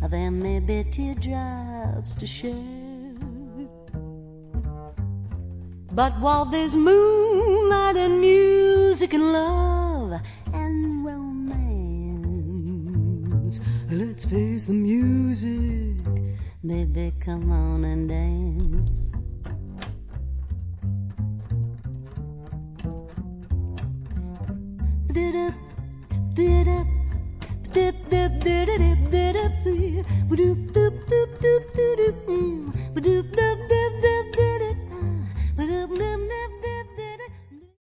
there may be teardrops to shed. But while there's moonlight and music and love and romance, let's face the music, baby, come on and dance. Dip dip dip dip dip dip dip dip.